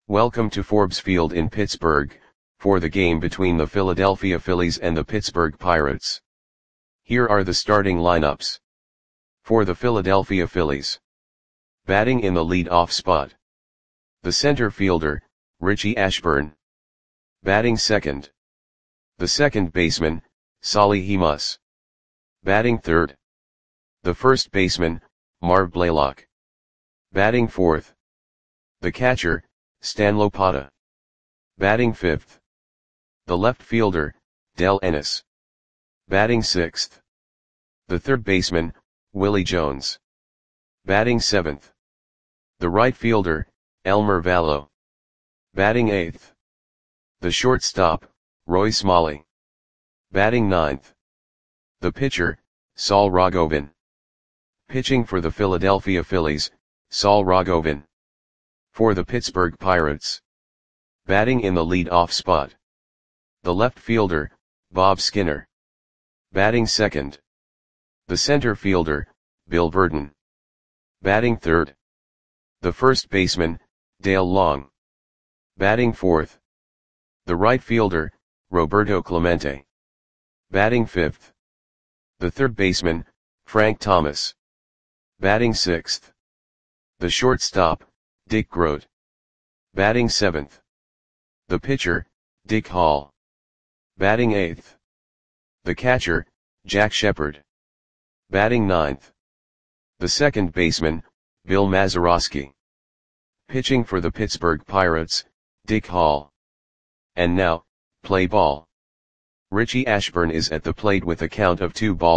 Welcome to Forbes Field in Pittsburgh, for the game between the Philadelphia Phillies and the Pittsburgh Pirates. Here are the starting lineups. For the Philadelphia Phillies. Batting in the lead-off spot. The center fielder, Richie Ashburn. Batting second. The second baseman, Solly Hemus. Batting third. The first baseman, Marv Blaylock. Batting fourth. The catcher, Stan Lopata. Batting fifth. The left fielder, Dale Ennis. Batting sixth. The third baseman, Willie Jones. Batting seventh. The right fielder, Elmer Vallo. Batting eighth. The shortstop, Roy Smalley. Batting ninth. The pitcher, Saul Rogovin. Pitching for the Philadelphia Phillies, Saul Rogovin. For the Pittsburgh Pirates. Batting in the lead-off spot. The left fielder, Bob Skinner. Batting second. The center fielder, Bill Virdon. Batting third. The first baseman, Dale Long. Batting fourth. The right fielder, Roberto Clemente. Batting fifth. The third baseman, Frank Thomas. Batting sixth. The shortstop, Dick Groat. Batting seventh. The pitcher, Dick Hall. Batting eighth. The catcher, Jack Shepard. Batting ninth. The second baseman, Bill Mazeroski. Pitching for the Pittsburgh Pirates, Dick Hall. And now, play ball. Richie Ashburn is at the plate with a count of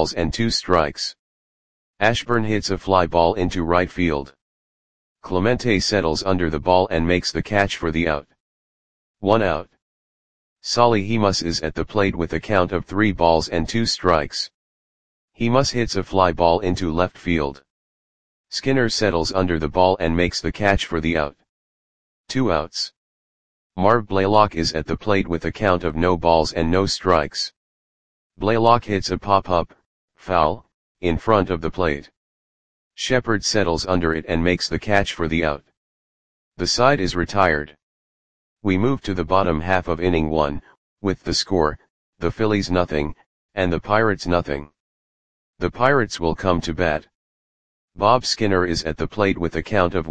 2-2. Ashburn hits a fly ball into right field. Clemente settles under the ball and makes the catch for the out. 1 out. Solly Hemus is at the plate with a count of 3-2. Hemus hits a fly ball into left field. Skinner settles under the ball and makes the catch for the out. 2 outs. Marv Blaylock is at the plate with a count of no balls and no strikes. Blaylock hits a pop-up, foul, in front of the plate. Shepard settles under it and makes the catch for the out. The side is retired. We move to the bottom half of inning 1, with the score, the Phillies nothing, and the Pirates nothing. The Pirates will come to bat. Bob Skinner is at the plate with a count of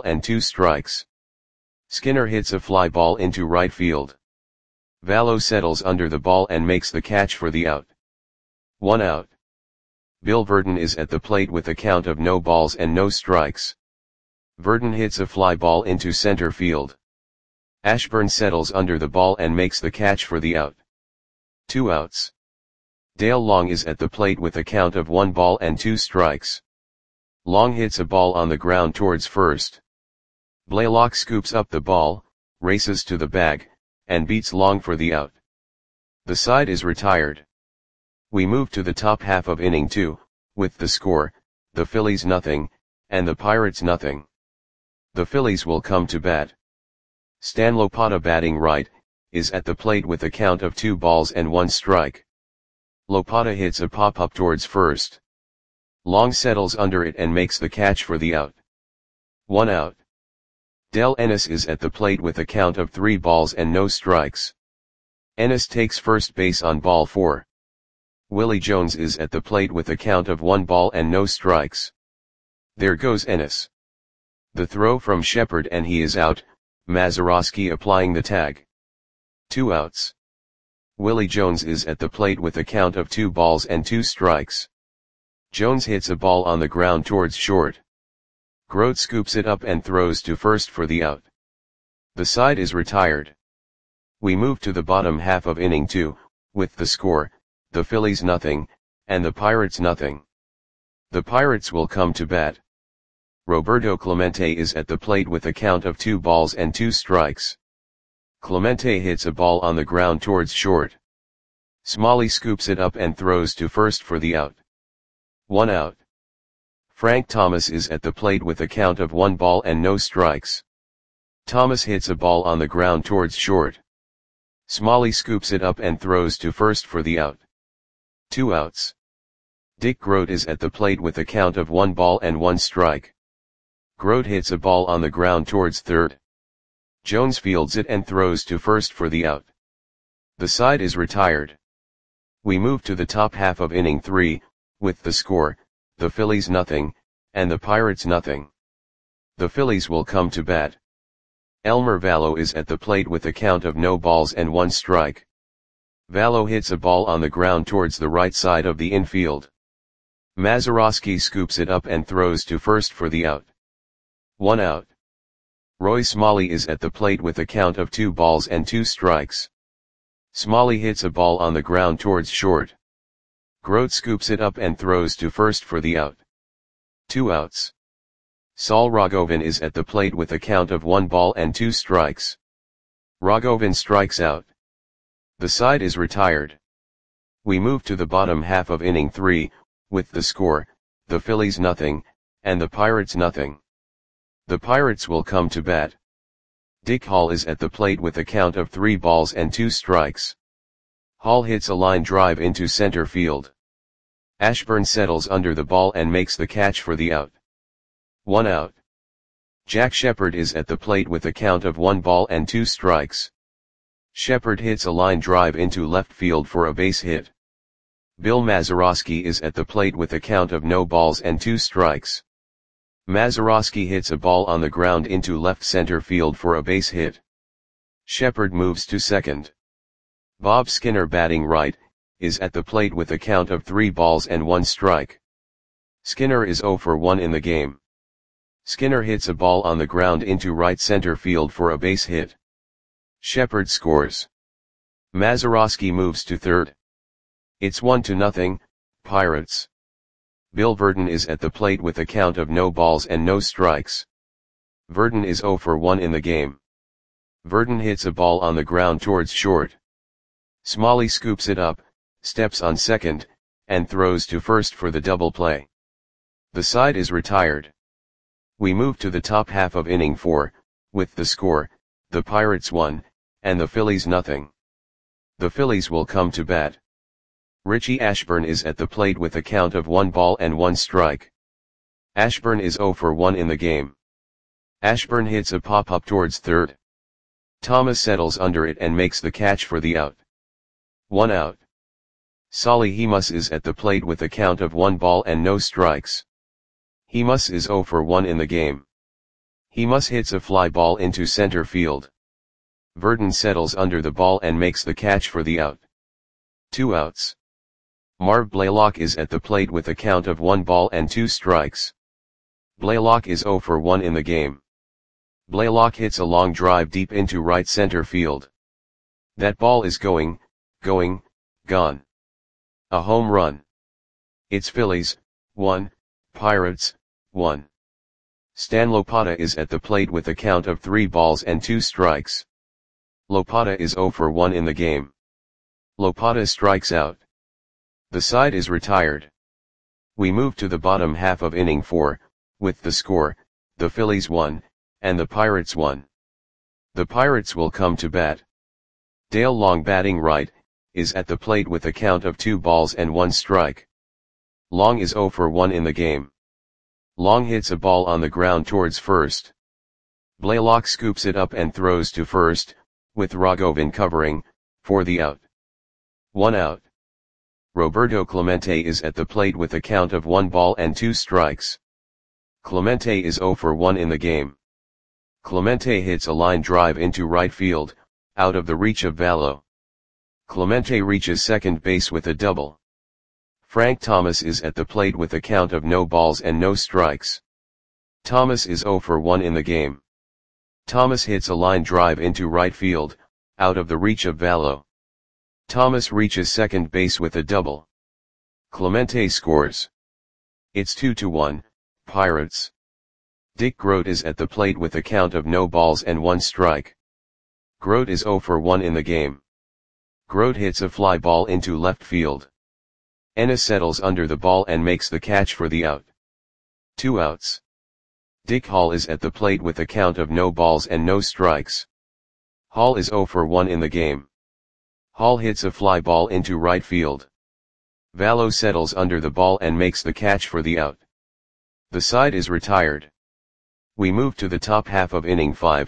1-2. Skinner hits a fly ball into right field. Vallo settles under the ball and makes the catch for the out. 1 out. Bill Virdon is at the plate with a count of no balls and no strikes. Virdon hits a fly ball into center field. Ashburn settles under the ball and makes the catch for the out. 2 outs. Dale Long is at the plate with a count of 1-2. Long hits a ball on the ground towards first. Blaylock scoops up the ball, races to the bag, and beats Long for the out. The side is retired. We move to the top half of inning 2, with the score, the Phillies nothing, and the Pirates nothing. The Phillies will come to bat. Stan Lopata batting right, is at the plate with a count of 2-1. Lopata hits a pop-up towards first. Long settles under it and makes the catch for the out. 1 out. Dale Ennis is at the plate with a count of 3-0. Ennis takes first base on ball 4. Willie Jones is at the plate with a count of 1-0. There goes Ennis. The throw from Shepard and he is out, Mazeroski applying the tag. 2 outs. Willie Jones is at the plate with a count of 2-2. Jones hits a ball on the ground towards short. Groat scoops it up and throws to first for the out. The side is retired. We move to the bottom half of inning 2, with the score, the Phillies nothing, and the Pirates nothing. The Pirates will come to bat. Roberto Clemente is at the plate with a count of 2-2. Clemente hits a ball on the ground towards short. Smalley scoops it up and throws to first for the out. 1 out. Frank Thomas is at the plate with a count of 1-0. Thomas hits a ball on the ground towards short. Smalley scoops it up and throws to first for the out. 2 outs. Dick Groat is at the plate with a count of 1-1. Groat hits a ball on the ground towards third. Jones fields it and throws to first for the out. The side is retired. We move to the top half of inning 3, with the score, the Phillies nothing, and the Pirates nothing. The Phillies will come to bat. Elmer Valo is at the plate with a count of no balls and 1 strike. Valo hits a ball on the ground towards the right side of the infield. Mazeroski scoops it up and throws to first for the out. 1 out. Roy Smalley is at the plate with a count of 2 balls and 2 strikes. Smalley hits a ball on the ground towards short. Grote scoops it up and throws to first for the out. 2 outs. Saul Rogovin is at the plate with a count of 1 ball and 2 strikes. Rogovin strikes out. The side is retired. We move to the bottom half of inning 3, with the score, the Phillies nothing, and the Pirates nothing. The Pirates will come to bat. Dick Hall is at the plate with a count of 3 balls and 2 strikes. Hall hits a line drive into center field. Ashburn settles under the ball and makes the catch for the out. 1 out. Jack Shepard is at the plate with a count of 1 ball and 2 strikes. Shepard hits a line drive into left field for a base hit. Bill Mazeroski is at the plate with a count of no balls and 2 strikes. Mazeroski hits a ball on the ground into left center field for a base hit. Shepard moves to second. Bob Skinner, batting right, is at the plate with a count of 3 balls and 1 strike. Skinner is 0 for 1 in the game. Skinner hits a ball on the ground into right center field for a base hit. Shepard scores. Mazeroski moves to third. It's 1-0, Pirates. Bill Verdon is at the plate with a count of no balls and no strikes. Verdon is 0 for 1 in the game. Verdon hits a ball on the ground towards short. Smalley scoops it up, steps on second, and throws to first for the double play. The side is retired. We move to the top half of inning 4, with the score, the Pirates 1, and the Phillies nothing. The Phillies will come to bat. Richie Ashburn is at the plate with a count of 1 ball and 1 strike. Ashburn is 0 for 1 in the game. Ashburn hits a pop-up towards third. Thomas settles under it and makes the catch for the out. 1 out. Solly Hemus is at the plate with a count of 1 ball and no strikes. Hemus is 0 for 1 in the game. Hemus hits a fly ball into center field. Verdon settles under the ball and makes the catch for the out. 2 outs. Marv Blaylock is at the plate with a count of 1 ball and 2 strikes. Blaylock is 0 for 1 in the game. Blaylock hits a long drive deep into right center field. That ball is gone. A home run. It's Phillies, 1, Pirates, 1. Stan Lopata is at the plate with a count of 3 balls and 2 strikes. Lopata is 0 for 1 in the game. Lopata strikes out. The side is retired. We move to the bottom half of inning 4, with the score, the Phillies 1, and the Pirates 1. The Pirates will come to bat. Dale Long, batting right, is at the plate with a count of 2 balls and 1 strike. Long is 0 for 1 in the game. Long hits a ball on the ground towards first. Blaylock scoops it up and throws to first, with Rogovin covering, for the out. 1 out. Roberto Clemente is at the plate with a count of 1 ball and 2 strikes. Clemente is 0 for 1 in the game. Clemente hits a line drive into right field, out of the reach of Valo. Clemente reaches second base with a double. Frank Thomas is at the plate with a count of no balls and no strikes. Thomas is 0 for 1 in the game. Thomas hits a line drive into right field, out of the reach of Valo. Thomas reaches second base with a double. Clemente scores. It's 2-1, Pirates. Dick Grote is at the plate with a count of no balls and 1 strike. Grote is 0 for 1 in the game. Grote hits a fly ball into left field. Ennis settles under the ball and makes the catch for the out. 2 outs. Dick Hall is at the plate with a count of no balls and no strikes. Hall is 0 for 1 in the game. Hall hits a fly ball into right field. Valo settles under the ball and makes the catch for the out. The side is retired. We move to the top half of inning 5,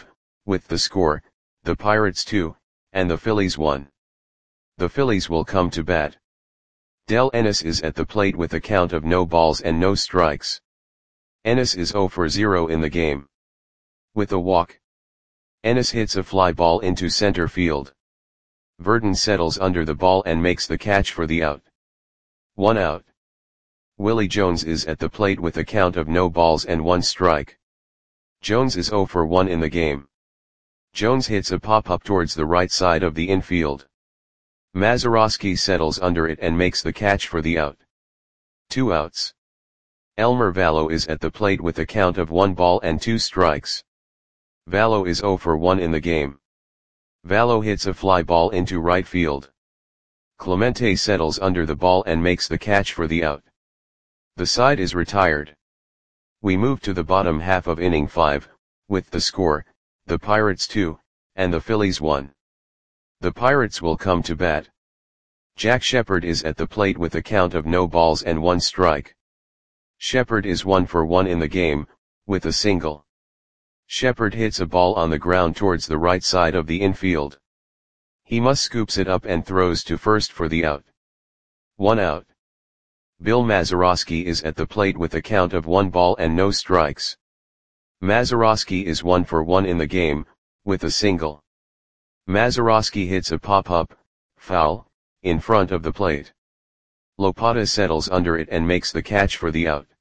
with the score, the Pirates 2, and the Phillies 1. The Phillies will come to bat. Del Ennis is at the plate with a count of no balls and no strikes. Ennis is 0 for 0 in the game. With a walk, Ennis hits a fly ball into center field. Verdon settles under the ball and makes the catch for the out. 1 out. Willie Jones is at the plate with a count of no balls and 1 strike. Jones is 0 for 1 in the game. Jones hits a pop-up towards the right side of the infield. Mazeroski settles under it and makes the catch for the out. 2 outs. Elmer Vallo is at the plate with a count of 1 ball and 2 strikes. Vallo is 0 for 1 in the game. Vallo hits a fly ball into right field. Clemente settles under the ball and makes the catch for the out. The side is retired. We move to the bottom half of inning 5, with the score, the Pirates 2, and the Phillies 1. The Pirates will come to bat. Jack Shepherd is at the plate with a count of no balls and 1 strike. Shepherd is 1 for 1 in the game, with a single. Shepherd hits a ball on the ground towards the right side of the infield. He must scoops it up and throws to first for the out. 1 out. Bill Mazeroski is at the plate with a count of 1 ball and no strikes. Mazeroski is 1 for 1 in the game, with a single. Mazeroski hits a pop-up, foul, in front of the plate. Lopata settles under it and makes the catch for the out.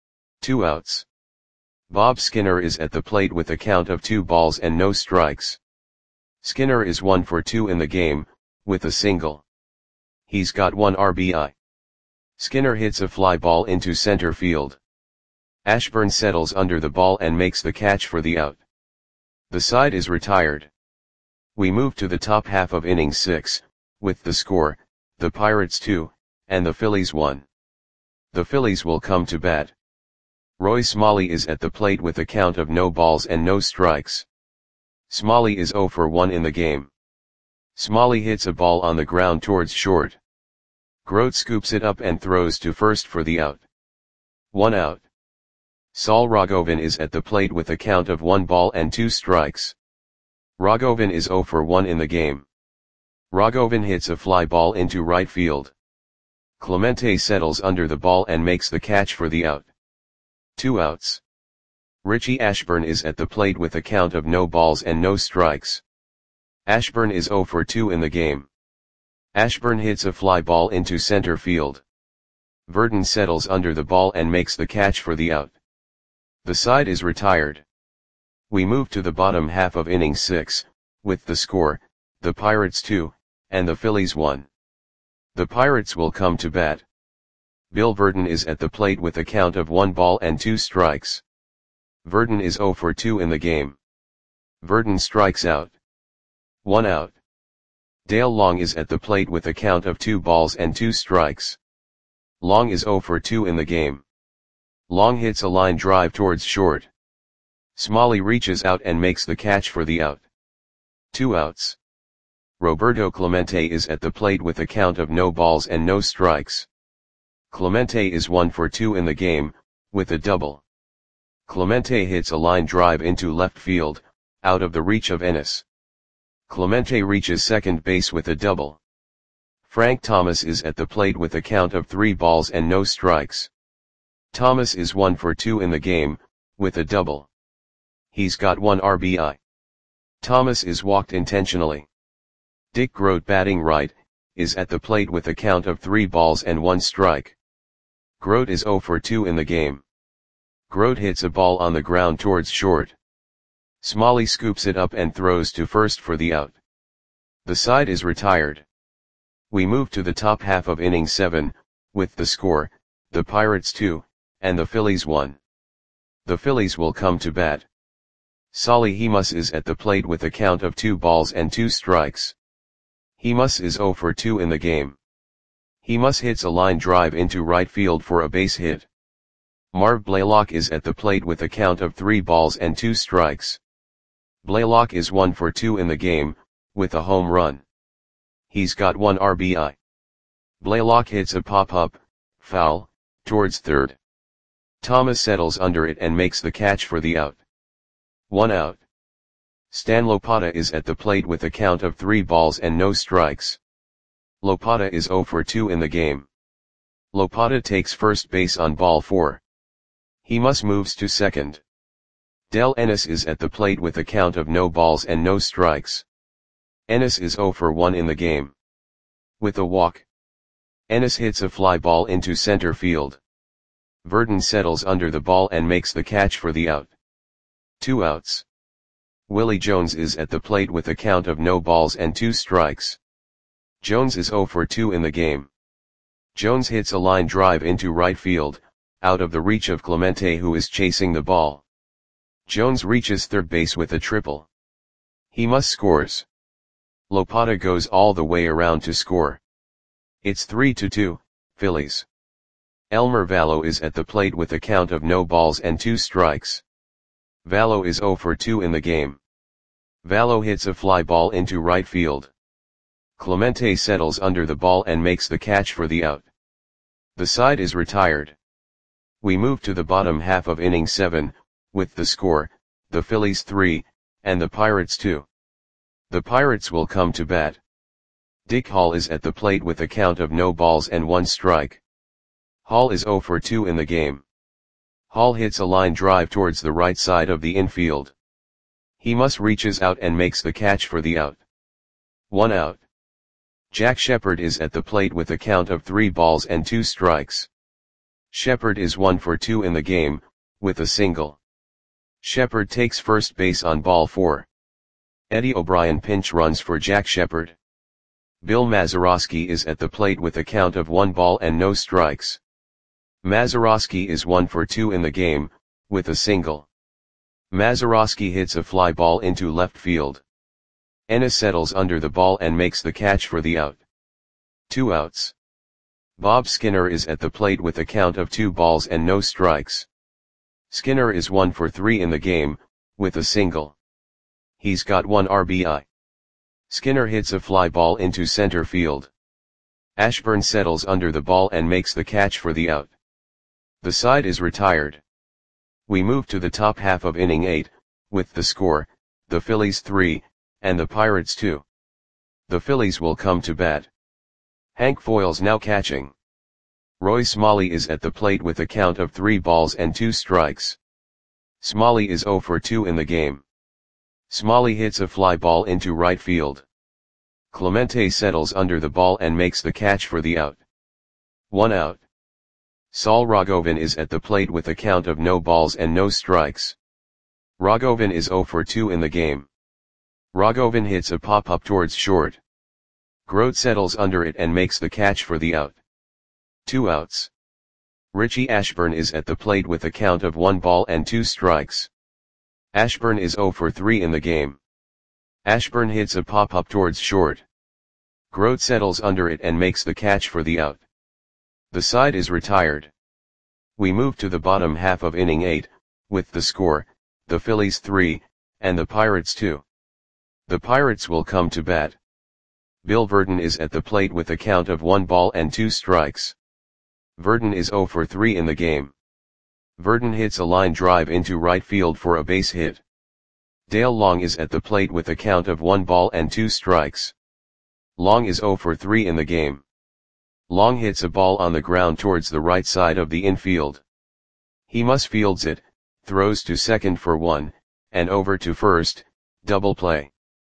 2 outs. Bob Skinner is at the plate with a count of 2 balls and no strikes. Skinner is 1 for 2 in the game, with a single. He's got 1 RBI. Skinner hits a fly ball into center field. Ashburn settles under the ball and makes the catch for the out. The side is retired. We move to the top half of inning 6, with the score, the Pirates 2, and the Phillies 1. The Phillies will come to bat. Roy Smalley is at the plate with a count of no balls and no strikes. Smalley is 0 for 1 in the game. Smalley hits a ball on the ground towards short. Grote scoops it up and throws to first for the out. 1 out. Saul Rogovin is at the plate with a count of 1 ball and 2 strikes. Rogovin is 0 for 1 in the game. Rogovin hits a fly ball into right field. Clemente settles under the ball and makes the catch for the out. 2 outs. Richie Ashburn is at the plate with a count of no balls and no strikes. Ashburn is 0 for 2 in the game. Ashburn hits a fly ball into center field. Verdon settles under the ball and makes the catch for the out. The side is retired. We move to the bottom half of inning 6, with the score, the Pirates 2, and the Phillies 1. The Pirates will come to bat. Bill Verdon is at the plate with a count of 1 ball and 2 strikes. Verdon is 0 for 2 in the game. Verdon strikes out. 1 out. Dale Long is at the plate with a count of 2 balls and 2 strikes. Long is 0 for 2 in the game. Long hits a line drive towards short. Smalley reaches out and makes the catch for the out. 2 outs. Roberto Clemente is at the plate with a count of no balls and no strikes. Clemente is 1 for 2 in the game, with a double. Clemente hits a line drive into left field, out of the reach of Ennis. Clemente reaches second base with a double. Frank Thomas is at the plate with a count of 3 balls and no strikes. Thomas is 1 for 2 in the game, with a double. He's got 1 RBI. Thomas is walked intentionally. Dick Grote, batting right, is at the plate with a count of 3 balls and 1 strike. Grote is 0 for 2 in the game. Grote hits a ball on the ground towards short. Smalley scoops it up and throws to first for the out. The side is retired. We move to the top half of inning 7, with the score, the Pirates 2, and the Phillies 1. The Phillies will come to bat. Solly Hemus is at the plate with a count of 2 balls and 2 strikes. Hemus is 0 for 2 in the game. Hemus hits a line drive into right field for a base hit. Marv Blaylock is at the plate with a count of 3 balls and 2 strikes. Blaylock is 1 for 2 in the game, with a home run. He's got 1 RBI. Blaylock hits a pop-up, foul, towards third. Thomas settles under it and makes the catch for the out. 1 out. Stan Lopata is at the plate with a count of 3 balls and no strikes. Lopata is 0 for 2 in the game. Lopata takes first base on ball 4. He must moves to second. Del Ennis is at the plate with a count of no balls and no strikes. Ennis is 0 for 1 in the game. With a walk, Ennis hits a fly ball into center field. Verdon settles under the ball and makes the catch for the out. 2 outs. Willie Jones is at the plate with a count of no balls and 2 strikes. Jones is 0 for 2 in the game. Jones hits a line drive into right field, out of the reach of Clemente, who is chasing the ball. Jones reaches third base with a triple. He must scores. Lopata goes all the way around to score. It's 3-2, Phillies. Elmer Vallo is at the plate with a count of no balls and 2 strikes. Vallo is 0 for 2 in the game. Vallo hits a fly ball into right field. Clemente settles under the ball and makes the catch for the out. The side is retired. We move to the bottom half of inning 7, with the score, the Phillies 3, and the Pirates 2. The Pirates will come to bat. Dick Hall is at the plate with a count of no balls and 1 strike. Hall is 0 for 2 in the game. Hall hits a line drive towards the right side of the infield. He must reaches out and makes the catch for the out. 1 out. Jack Shepard is at the plate with a count of 3 balls and 2 strikes. Shepard is 1 for 2 in the game, with a single. Shepard takes first base on ball 4. Eddie O'Brien pinch runs for Jack Shepard. Bill Mazeroski is at the plate with a count of 1 ball and no strikes. Mazeroski is 1 for 2 in the game, with a single. Mazeroski hits a fly ball into left field. Ennis settles under the ball and makes the catch for the out. 2 outs. Bob Skinner is at the plate with a count of 2 balls and no strikes. Skinner is 1 for 3 in the game, with a single. He's got 1 RBI. Skinner hits a fly ball into center field. Ashburn settles under the ball and makes the catch for the out. The side is retired. We move to the top half of inning 8, with the score, the Phillies 3, and the Pirates 2. The Phillies will come to bat. Hank Foyle's now catching. Roy Smalley is at the plate with a count of 3 balls and 2 strikes. Smalley is 0 for 2 in the game. Smalley hits a fly ball into right field. Clemente settles under the ball and makes the catch for the out. 1 out. Saul Rogovin is at the plate with a count of no balls and no strikes. Rogovin is 0 for 2 in the game. Rogovin hits a pop-up towards short. Grote settles under it and makes the catch for the out. 2 outs. Richie Ashburn is at the plate with a count of 1 ball and 2 strikes. Ashburn is 0 for 3 in the game. Ashburn hits a pop-up towards short. Grote settles under it and makes the catch for the out. The side is retired. We move to the bottom half of inning 8, with the score, the Phillies 3, and the Pirates 2. The Pirates will come to bat. Bill Verdon is at the plate with a count of 1 ball and 2 strikes. Verdon is 0 for 3 in the game. Verdon hits a line drive into right field for a base hit. Dale Long is at the plate with a count of 1 ball and 2 strikes. Long is 0 for 3 in the game. Long hits a ball on the ground towards the right side of the infield. He must fields it, throws to second for 1, and over to first, double play.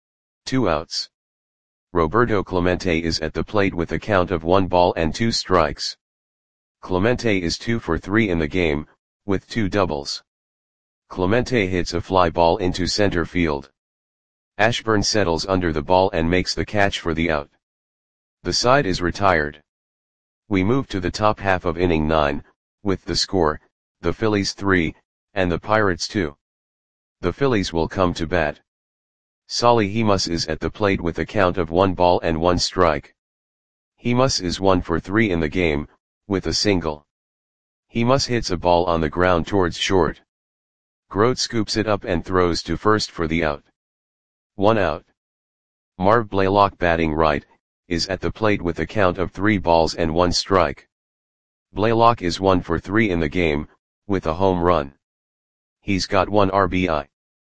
2 outs. Roberto Clemente is at the plate with a count of 1 ball and 2 strikes. Clemente is 2 for 3 in the game, with 2 doubles. Clemente hits a fly ball into center field. Ashburn settles under the ball and makes the catch for the out. The side is retired. We move to the top half of inning 9, with the score, the Phillies 3, and the Pirates 2. The Phillies will come to bat. Solly Hemus is at the plate with a count of 1 ball and 1 strike. Hemus is 1 for 3 in the game, with a single. Hemus hits a ball on the ground towards short. Grote scoops it up and throws to first for the out. 1 out. Marv Blaylock, batting right, is at the plate with a count of 3 balls and 1 strike. Blaylock is 1 for 3 in the game, with a home run. He's got 1 RBI.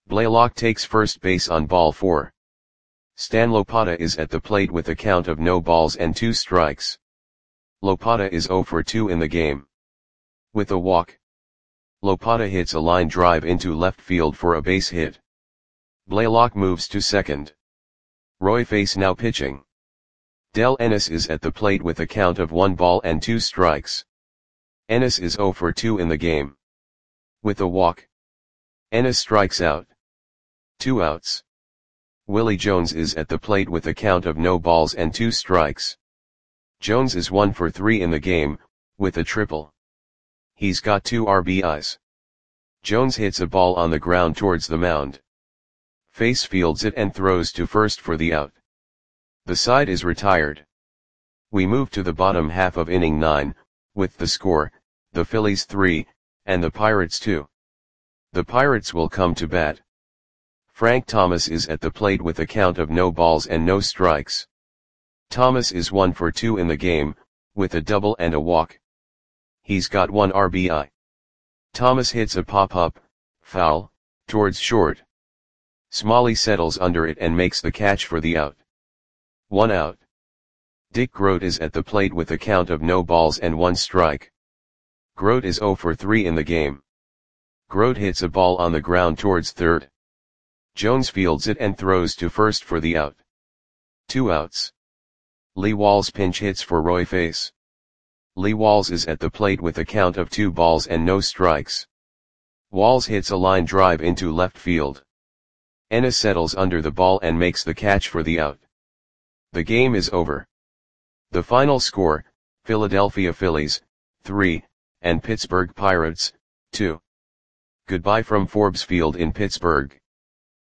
Blaylock takes first base on ball 4. Stan Lopata is at the plate with a count of no balls and 2 strikes. Lopata is 0 for 2 in the game. With a walk, Lopata hits a line drive into left field for a base hit. Blaylock moves to second. Roy Face now pitching. Del Ennis is at the plate with a count of 1 ball and 2 strikes. Ennis is 0 for 2 in the game. With a walk, Ennis strikes out. 2 outs. Willie Jones is at the plate with a count of no balls and 2 strikes. Jones is 1 for 3 in the game, with a triple. He's got 2 RBIs. Jones hits a ball on the ground towards the mound. Face fields it and throws to first for the out. The side is retired. We move to the bottom half of inning 9, with the score, the Phillies 3, and the Pirates 2. The Pirates will come to bat. Frank Thomas is at the plate with a count of no balls and no strikes. Thomas is 1 for 2 in the game, with a double and a walk. He's got 1 RBI. Thomas hits a pop-up, foul, towards short. Smalley settles under it and makes the catch for the out. 1 out. Dick Groat is at the plate with a count of no balls and 1 strike. Groat is 0 for 3 in the game. Groat hits a ball on the ground towards third. Jones fields it and throws to first for the out. 2 outs. Lee Walls pinch hits for Roy Face. Lee Walls is at the plate with a count of 2 balls and no strikes. Walls hits a line drive into left field. Ennis settles under the ball and makes the catch for the out. The game is over. The final score, Philadelphia Phillies, 3, and Pittsburgh Pirates, 2. Goodbye from Forbes Field in Pittsburgh.